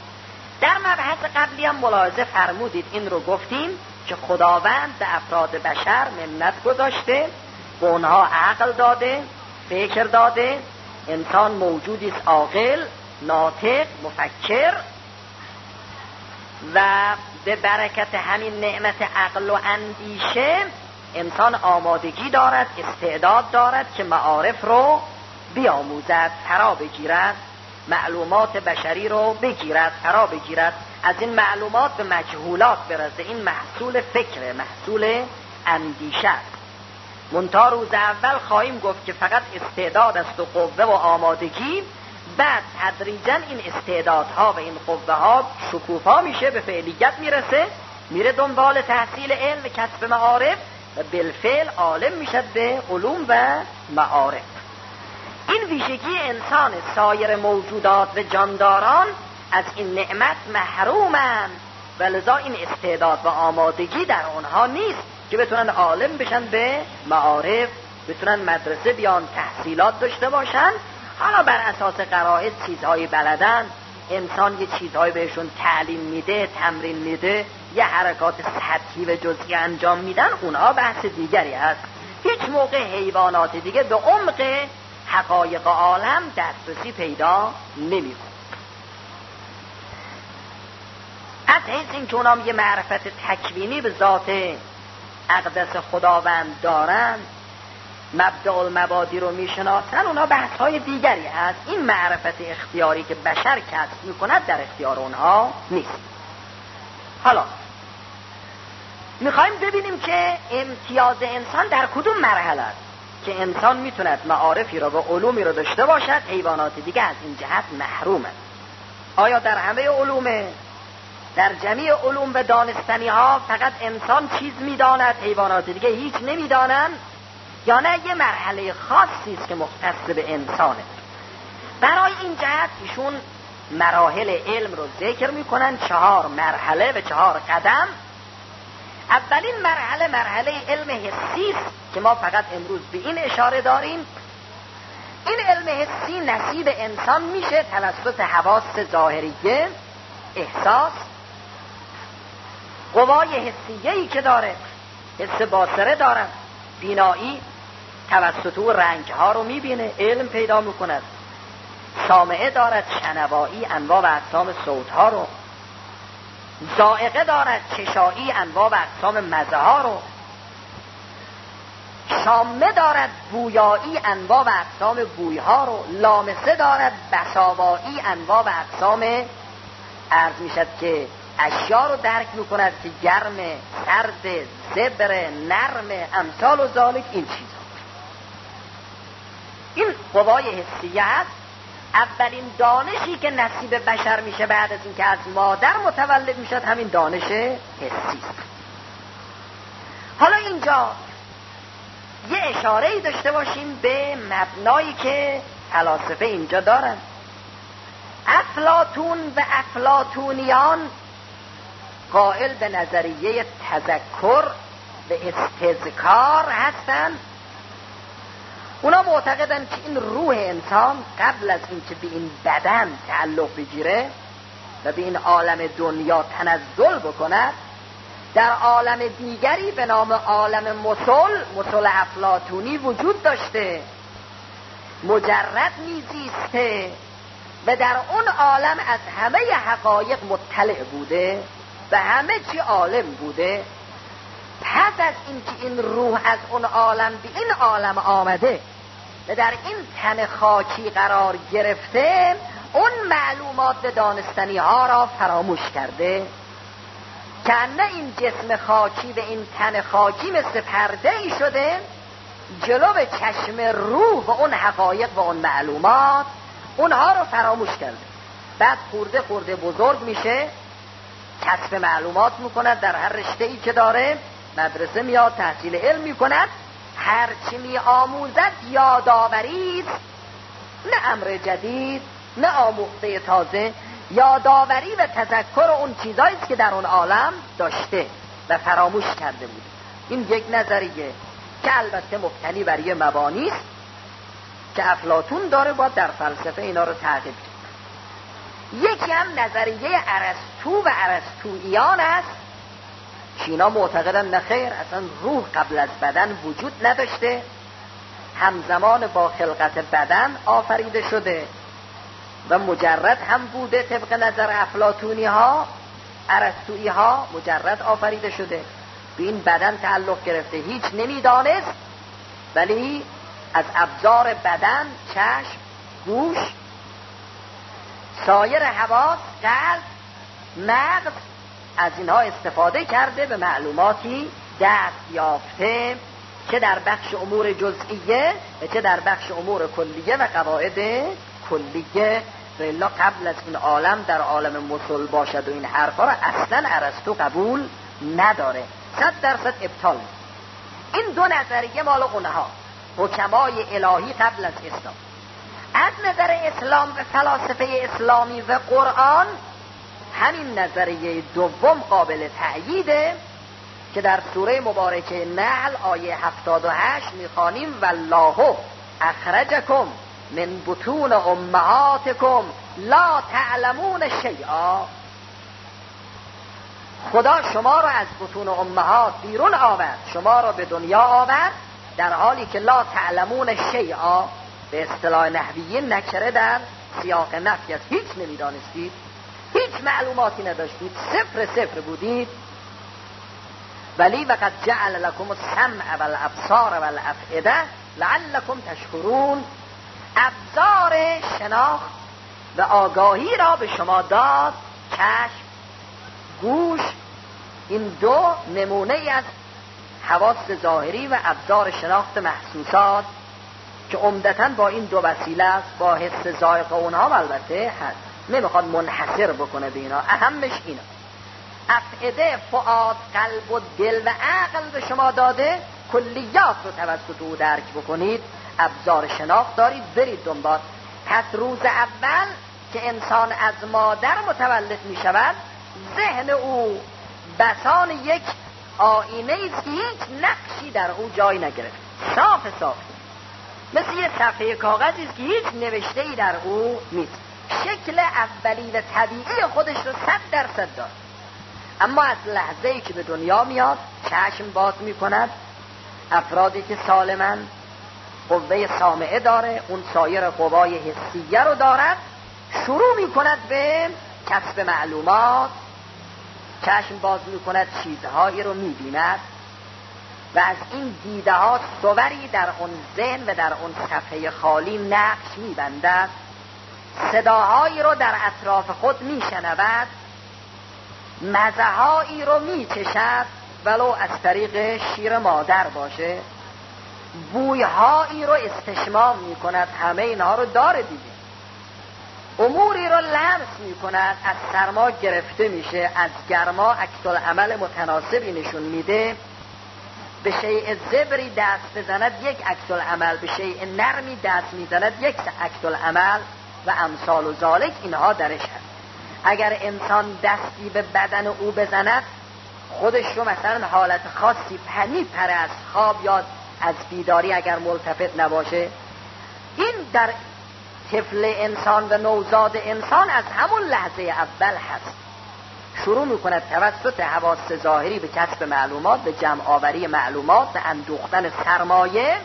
در مبحث قبلی هم ملاحظه فرمودید، این رو گفتیم که خداوند به افراد بشر منت گذاشته، به اونها عقل داده، فکر داده. انسان موجودی است عاقل، ناطق، مفکر، و به برکت همین نعمت عقل و اندیشه انسان آمادگی دارد، استعداد دارد که معارف رو بیاموزد، فرا بگیرد، معلومات بشری رو بگیرد، فرا بگیرد، از این معلومات به مجهولات برسه. این محصول فکره، محصول اندیشه است. منتها روز اول خواهیم گفت که فقط استعداد است و قوه و آمادگی، بعد تدریجا این استعدادها و این قوه ها شکوفا میشه، به فعلیت میرسه، میره دنبال تحصیل علم و کسب معارف و بالفعل عالم میشد به علوم و معارف. این ویژگی انسان، سایر موجودات و جانداران از این نعمت محرومند و لذا این استعداد و آمادگی در اونها نیست که بتونن عالم بشن به معارف، بتونن مدرسه بیان، تحصیلات داشته باشن. حالا بر اساس قرائن چیزهایی بلدن، انسان یه چیزهایی بهشون تعلیم میده، تمرین میده، یه حرکات سطحی و جزئی انجام میدن، اونها بحث دیگری هست. هیچ موقع حیوانات دیگه به عمق حقایق عالم دسترسی پیدا نمیکنه. از حیث این که اونام یه معرفت تکوینی به ذات اقدس خداوند دارن، مبدأ المبادی رو میشناسن، اونا بحث های دیگری هست. این معرفت اختیاری که بشر کسب میکند در اختیار اونها نیست. حالا میخوایم ببینیم که امتیاز انسان در کدوم مرحله است که انسان میتوند معارفی رو و علومی رو داشته باشد، حیوانات دیگه از این جهت محرومه. آیا در همه علومه؟ در جمیع علوم و دانستنی ها فقط انسان چیز میداند، حیوانات دیگه هیچ نمیدانند، یا نه یه مرحله خاصی است که مختص به انسانه. برای این جهت ایشون مراحل علم رو ذکر میکنن، چهار مرحله و چهار قدم. اولین مرحله مرحله علم حسی است که ما فقط امروز به این اشاره داریم. این علم حسی نصیب انسان میشه توسط حواس ظاهریه، احساس، قوای حسیه‌ای که داره، حس باصره دارد، بینایی، توسط او رنگها رو میبینه، علم پیدا میکند، سامعه دارد، شنوایی، انواع و اقسام صوتها رو، ذائقه دارد، چشایی، انواع و اقسام مزه ها رو، شامه دارد، بویایی، انواع و اقسام بویها رو، لامسه دارد، بساوایی، انواع و اقسام، عرض میشد که اشیا رو درک میکند که گرم، سرد، زبر، نرم، امثال و ذالک این چیزها. این قوای حسیه است. اولین دانشی که نصیب بشر میشه بعد از اینکه از مادر متولد میشد همین دانش حسی است. حالا اینجا یه اشاره‌ای داشته باشیم به مبنایی که فلاسفه اینجا دارن. افلاطون و افلاطونیان قائل به نظریه تذکر و استذکار هستند. اونا معتقدن که این روح انسان قبل از اینکه به این بدن تعلق بگیره و به این عالم دنیا تنزل بکند، در عالم دیگری به نام عالم مسل، مسل افلاطونی وجود داشته، مجرد میزیسته و در اون عالم از همه حقایق مطلع بوده و همه چی عالم بوده. پس از اینکه این روح از اون عالم به این عالم آمده و در این تن خاکی قرار گرفته، اون معلومات دانستنی ها را فراموش کرده که نه این جسم خاکی و این تن خاکی مثل پرده ای شده جلو به چشم روح و اون حقایق و اون معلومات، اونها رو فراموش کرده. بعد خورده خورده بزرگ میشه، کسب معلومات میکند، در هر رشته‌ای که داره مدرسه میاد، تحصیل علم میکند، هرچی می آموزد یادآوری است، نه امر جدید، نه آموخته تازه، یادآوری و تذکر اون چیزایی است که در اون عالم داشته و فراموش کرده بود. این یک نظریه که البته مبتنی بر یه مبانی است که افلاطون داره، باید در فلسفه اینا رو تعقیب کرد. یکی هم نظریه ارسطو و ارسطوییان است که اینا معتقدن نخیر، اصلا روح قبل از بدن وجود نداشته، همزمان با خلقت بدن آفریده شده و مجرد هم بوده. طبق نظر افلاطونی ها، ارسطویی ها مجرد آفریده شده، به این بدن تعلق گرفته، هیچ نمیدانست، ولی از ابزار بدن، چشم، گوش، سایر حواس، قلب، مغز، از اینها استفاده کرده به معلوماتی دست یافته، چه در بخش امور جزئیه و چه در بخش امور کلیه و قواعد کلیه. والا قبل از این عالم در عالم مسل باشد و این حرفا را اصلا ارسطو قبول نداره، صد درصد ابطال. این دو نظریه مال اونها، حکمای الهی قبل از اسلام. از نظر اسلام و فلاسفه اسلامی و قرآن، همین نظریه دوم قابل تأییده که در سوره مبارکه نحل آیه هفتاد و هشت میخوانیم والله اخرجکم من بطون امهاتکم لا تعلمون شیئا. خدا شما را از بطون امهات بیرون آورد، شما را به دنیا آورد در حالی که لا تعلمون شیئا، به اصطلاح نحویین نکره در سیاق نفی است، هیچ نمیدانستید، هیچ معلوماتی نداشتید، صفر صفر بودید. ولی وقد جعل لكم السمع والابصار والافئده لعلكم تشکرون. ابصار شناخت و آگاهی را به شما داد، چشم، گوش، این دو نمونه از حواس ظاهری و ابصار شناخت محسوسات که عمدتاً با این دو وسیله است، با حس ذائقه اونها البته هست، نمیخواد منحصر بکنه به اینا، اهمش اینا. افئده، فؤاد، قلب و دل و عقل به شما داده، کلیات رو توسط او درک بکنید، ابزار شناخت دارید، برید دنبال. پس روز اول که انسان از مادر متولد می شود، ذهن او بسان یک آینه است که هیچ نقشی در او جای نگرفت، صاف صاف، مثل یه صفحه کاغذی است که هیچ نوشته‌ای در او نیست. شکل اولی و طبیعی خودش رو صد درصد دارد. اما از لحظه‌ای که به دنیا میاد، چشم باز میکند، افرادی که سالمن، قوه سامعه داره، اون سایر قوای حسیه رو دارد، شروع میکند به کسب معلومات. چشم باز میکند، چیزهایی رو میبیند و از این دیده ها صوری در اون ذهن و در اون صفحه خالی نقش میبندد. صداهایی رو در اطراف خود میشنود، مزهایی رو میچشد ولو از طریق شیر مادر باشه، بویهایی رو استشمام میکند، همه اینها رو داره دیگه. اموری رو لمس میکند، از سرما گرفته میشه، از گرما عکس‌العمل متناسبی نشون میده، به شیء زبری دست بزند یک عکس‌العمل، به شیء نرمی دست میزند یک عکس‌العمل و امثال و ذالک، اینها درش هست. اگر انسان دستی به بدن او بزند، خودش رو مثلا حالت خاصی پنی پره از خواب یا از بیداری اگر ملتفت نباشه، این در طفل انسان و نوزاد انسان از همون لحظه اول هست. شروع میکند توسط حواس ظاهری به کسب معلومات، به جمع آوری معلومات، به اندوختن سرمایه،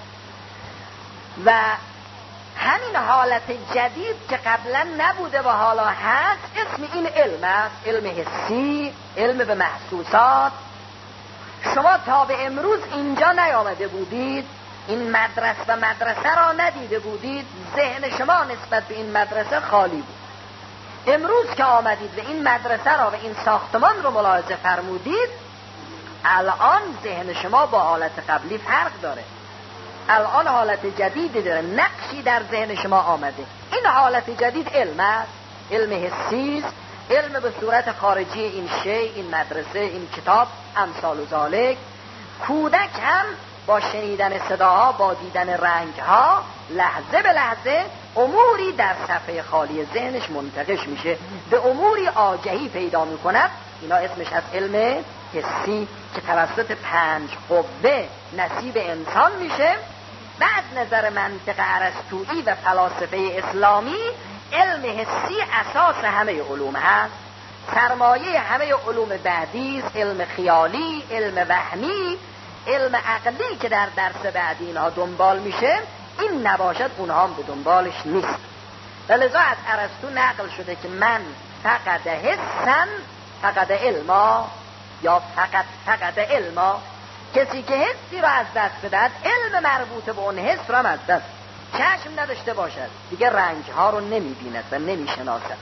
و همین حالت جدید که قبلا نبوده و حالا هست، اسم این علم است، علم حسی، علم به محسوسات. شما تا به امروز اینجا نیامده بودید، این مدرسه و مدرسه را ندیده بودید، ذهن شما نسبت به این مدرسه خالی بود. امروز که آمدید و این مدرسه را و این ساختمان رو ملاحظه فرمودید، الان ذهن شما با حالت قبلی فرق داره، الان حالت جدیدی داره، نقشی در ذهن شما آمده. این حالت جدید علم است، علم حسی است، علم به صورت خارجی این شی، این مدرسه، این کتاب، امثال و ذالک. کودک هم با شنیدن صداها، با دیدن رنگها، لحظه به لحظه اموری در صفحه خالی ذهنش منتقش میشه، به اموری آگهی پیدا میکند. اینا اسمش از علم حسی که توسط پنج قوه نصیب انسان میشه. و از نظر منطق ارسطویی و فلاسفه اسلامی، علم حسی اساس همه علوم هست، سرمایه همه علوم بعدی است، علم خیالی، علم وهمی، علم عقلی که در درس بعدی اینها دنبال میشه، این نباشد اونها هم به دنبالش نیست. و لذا از ارسطو نقل شده که من فقط حسن فقط علما، یا فقط فقط علما، کسی که حسی را از دست بدهد، علم مربوط به اون حس را از دست، چشم نداشته باشد، دیگه رنگها رو نمیبیند و نمیشناسد،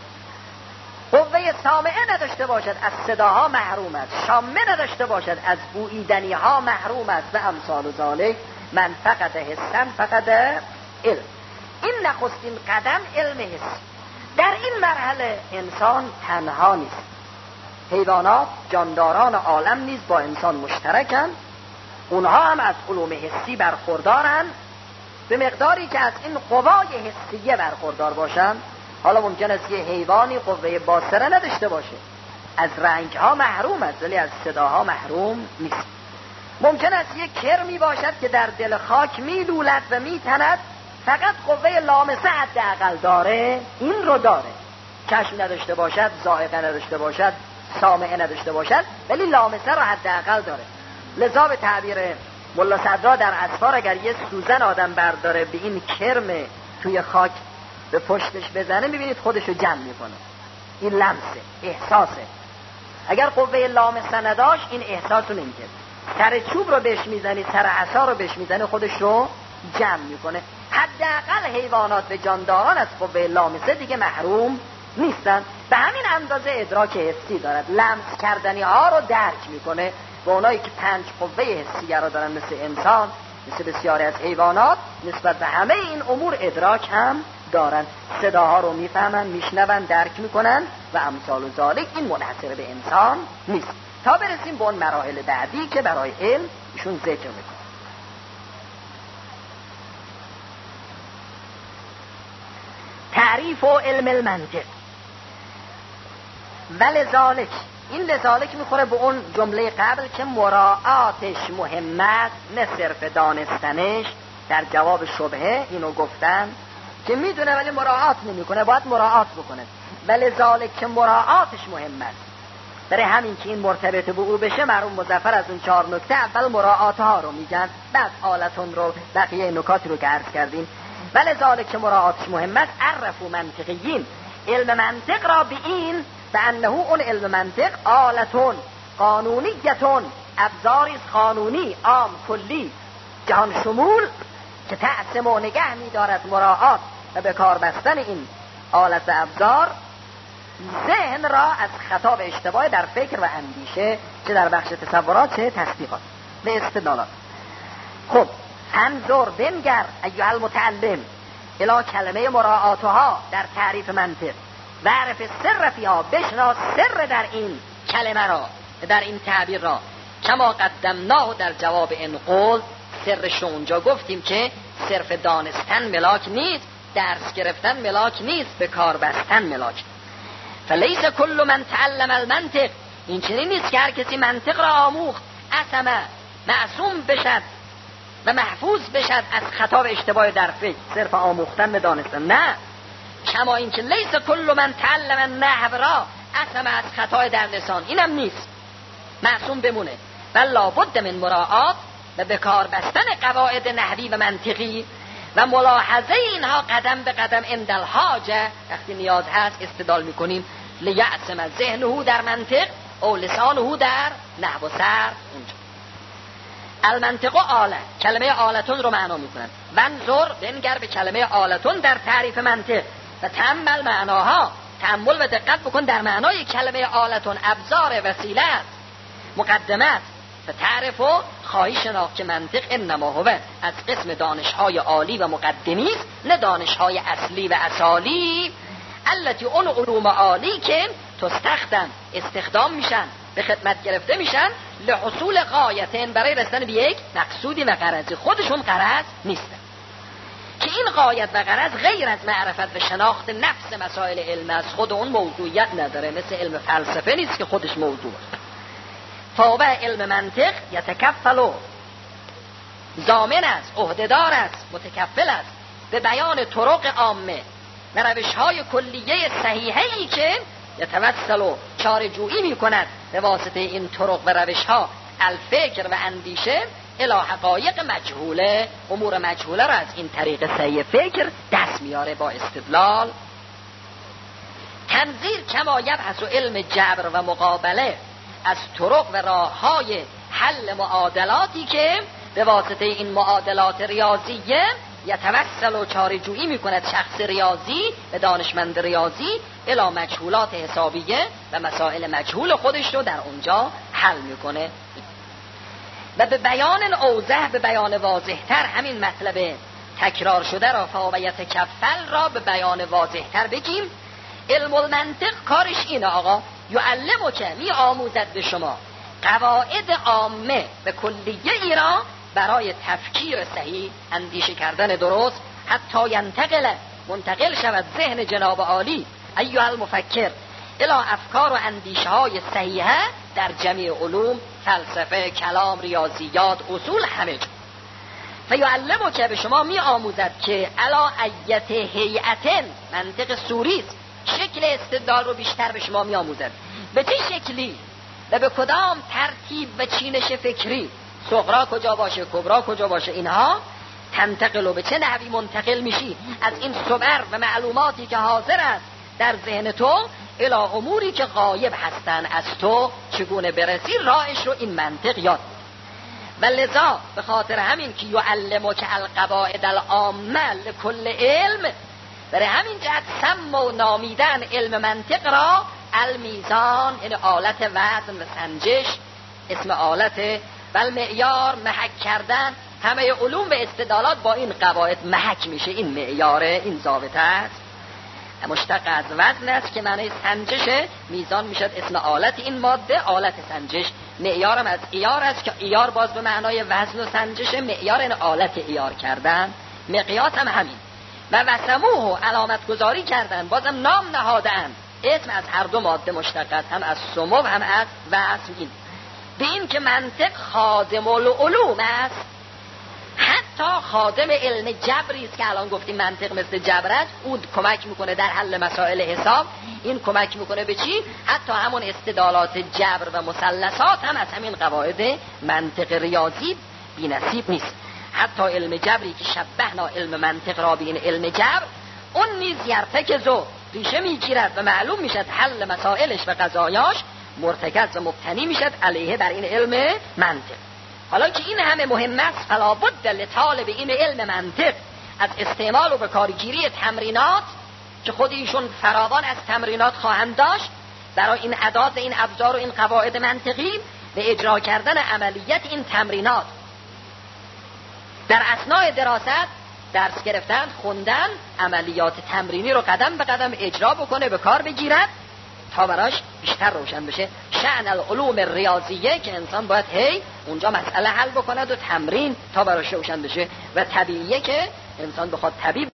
قوه سامعه نداشته باشد، از صداها محروم است، شامه نداشته باشد، از بوییدنی ها محروم است و امثال و ذالک. من فقط حسن فقط علم. این نخستین قدم علم حسی. در این مرحله انسان تنها نیست، حیوانات، جانداران عالم نیز با انسان مشترکن، اونها هم از علوم حسی برخوردارن، به مقداری که از این قوای حسیه برخوردار باشن. حالا ممکن است یه حیوانی قوه باصره نداشته باشه، از رنگ ها محروم است ولی از صداها محروم نیست. ممکن است یک کرمی باشد که در دل خاک میلولد و میتند، فقط قوه لامسه حداقل داره، این رو داره، چشم نداشته باشد، ذائقه نداشته باشد، سامعه نداشته باشد، ولی لامسه رو حداقل داره. لذا به تعبیر ملا صدرا در اسفار، اگر یه سوزن آدم برداره به این کرم توی خاک به پشتش بزنه، میبینید خودشو جمع میکنه. این لمسه، احساسه. اگر قوه لامسه نداشت این احساسو نمیکنه. سر چوب رو بهش میزنی، سر عصا رو بهش میزنی، خودش رو جمع میکنه. حداقل حیوانات و جانداران از قوه لامسه دیگه محروم نیستن. به همین اندازه ادراک حسی دارد، لمس کردنی ها رو درک میکنه. و اونایی که پنج قوه حسیه رو دارن مثل انسان، مثل بسیاری از حیوانات، نسبت به همه این امور ادراک هم دارن، صداها رو میفهمن، میشنون، درک میکنن و امثال و ذالک. این منحصر به انسان نیست. تا برسیم به اون مراحل بعدی که برای علم ایشون ذکر میکنه. تعریف و علم المنطق. ولذالک، این لذالک میخوره به اون جمله قبل که مراعاتش مهمت، نه صرف دانستنش. در جواب شبهه اینو گفتن که میدونه ولی مراعات نمیکنه، باید مراعات بکنه. ولذالک که مراعاتش مهمت، برای همین که این مرتبط به او بشه، مرحوم مظفر از اون چهار نکته اول مراعات ها رو میگن، بعد آلتون رو، بقیه نکاتی رو که عرض کردیم. ولذالک که مراعاتش مهمت، عرفوا منطقیین، علم منطق را به این به انه اون علم منطق آلتون قانونیتون، ابزاری قانونی عام کلی جهان شمول که تعصم و نگه می‌دارد مراعات و به کار بستن این آلت و ابزار ذهن را از خطا و اشتباه در فکر و اندیشه، چه در بخش تصورات چه تصدیقات و استدلالات. خب انظر بنگر ایها المتعلم الی کلمه مراعاتها در تعریف منطق و عرف سر فیها، بشناس سر در این کلمه را، در این تعبیر را، کما قدمناه در جواب این قول. سرش رو اونجا گفتیم که صرف دانستن ملاک نیست، درس گرفتن ملاک نیست، به کار بستن ملاک. فلیس کل من تعلم المنطق، این چنین نیست که هر کسی منطق را آموخت اسمه معصوم بشد و محفوظ بشد از خطا و اشتباه در فکر، صرف آموختن به دانستن. نه، کما این که لیس کل من تعلم النحو را اسمه از خطا در لسان، اینم نیست، معصوم بمونه. بل لابد من مراعات و به کار بستن قواعد نحوی و منطقی و ملاحظه اینها قدم به قدم عند الحاجه، وقتی نیاز هست استدلال میکنیم. لیعصم ذهنه در منطق او لسانه در نحو و صرف. اونجا المنطق آله، کلمه آلتون رو معنا میکنن. وانظر بنگر به کلمه آلتون در تعریف منطق و تأمل معناها، تأمل و دقت بکن در معنای کلمه آلتون. ابزار، وسیله است، مقدمه است. و تعریف و خواهی شناخت که منطق انما هو از قسم دانش‌های عالی و مقدمی است، نه دانش‌های اصلی و اصالی. التي اون علوم عالی که تستخدم استخدام میشن، به خدمت گرفته میشن، لحصول غایتن، برای رسیدن به یک مقصودی و غرضی. خودشون غرض نیستن، که این غایت و غرض غیر از معرفت و شناخت نفس مسائل علم از خود اون موضوعیت نداره، مثل علم فلسفه نیست که خودش موضوع است. فاوه علم منطق یتکفل، ضامن است، عهده‌دار است، متکفل است به بیان طرق عامه و روش‌های کلیه صحیحه‌ای که یتوسل و چاره‌جویی می‌کند به واسطه این طرق و روش‌ها الفکر و اندیشه الی حقایق مجهوله، امور مجهوله را از این طریق صحیح فکر دست میاره با استدلال. تنظیر کما یبحث علم جبر و مقابله از طرق و راه‌های حل معادلاتی که به واسطه این معادلات ریاضیه یتوسل و چاره‌جویی می‌کند شخص ریاضی به دانشمند ریاضی الی مجهولات حسابیه و مسائل مجهول خودش رو در اونجا حل می‌کنه. و به بیان اوضح، به بیان واضح‌تر همین مطلب تکرار شده را فاویت کفل را به بیان واضح‌تر بگیم. علم المنطق کارش اینه آقا، یعلمو که می آموزد به شما قواعد عامه و کلیه ای را برای تفکیر صحیح، اندیشه کردن درست، حتی ینتقل منتقل شود ذهن جناب عالی ایها المفکر الی افکار و اندیشه های صحیحه در جمعی علوم، فلسفه، کلام، ریاضیات، اصول، همه جا. فیعلمو که به شما می آموزد که علا ایت هیئتن، منطق سوری است، شکل استدلال رو بیشتر به شما می آموزد. به چه شکلی و به کدام ترتیب و چینش فکری، صغرا کجا باشه، کبرا کجا باشه، اینها تنتقل و به چه نحوی منتقل میشی از این صور و معلوماتی که حاضر است در ذهن تو الی اموری که غایب هستن از تو، چگونه برسی راهش رو این منطق یاد. و لذا به خاطر همین که یعلمک القواعد العامه لکل علم، برای همین جهت سم و نامیدن علم منطق را المیزان، این آلت وزن و سنجش اسم آلته، و المعیار محک کردن همه علوم و استدلالات با این قواعد محک میشه. این معیاره، این ضابطه است. مشتق از وزن است که معنی سنجش. میزان میشد اسم آلت این ماده، آلت سنجش. معیارم از ایار است که ایار باز به معنای وزن و سنجش، معیار این آلت ایار کردن. مقیاس هم همین. و وسموه علامت گذاری کردن، بازم نام نهادن. اسم از هر دو ماده مشتق است، هم از سمو هم از وزن. این به این که منطق خادم العلوم است، حتی خادم علم جبری است که الان گفتیم منطق مثل جبر است. اون کمک میکنه در حل مسائل حساب. این کمک میکنه به چی؟ حتی همون استدلالات جبر و مثلثات هم از همین قواعد منطق ریاضی بی نصیب نیست. حتی علم جبری که شبهنا علم منطق را به این علم جبر، اون نیز یرتکزو ریشه میگیرد و معلوم میشد حل مسائلش و قضایاش مرتکز و مبتنی میشد علیه بر این علم منطق. حالا که این همه مهم است، فلا بد لطالب این علم منطق از استعمال و بکارگیری تمرینات که خود ایشون فراوان از تمرینات خواهند داشت برای این ادات، این ابزار و این قواعد منطقی و اجرا کردن عملیت این تمرینات در اثناء دراست، درس گرفتن، خوندن، عملیات تمرینی رو قدم به قدم اجرا بکنه، به کار بگیرد تا براش بیشتر روشن بشه شأن العلوم ریاضیه که انسان باید هی اونجا مسئله حل بکند و تمرین تا براش روشن بشه، و طبیعیه که انسان بخواد طبیب